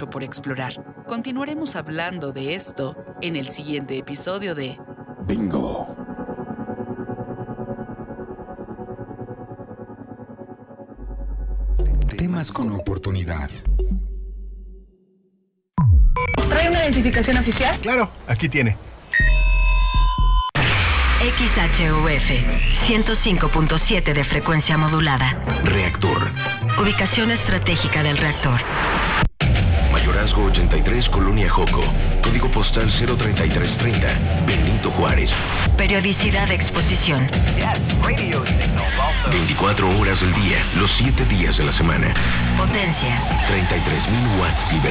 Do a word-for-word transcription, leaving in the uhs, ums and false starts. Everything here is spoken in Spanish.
mucho por explorar. Continuaremos hablando de esto en el siguiente episodio de Bingo. Temas con oportunidad. ¿Trae una identificación oficial? Claro, aquí tiene. X H U F ciento cinco punto siete de frecuencia modulada. Reactor. Ubicación estratégica del reactor. Mayorazgo ochenta y tres, Colonia Joco. Código postal cero treinta y tres treinta. Benito Juárez. Periodicidad de exposición. veinticuatro horas del día, los siete días de la semana. Potencia. treinta y tres mil watts liberados.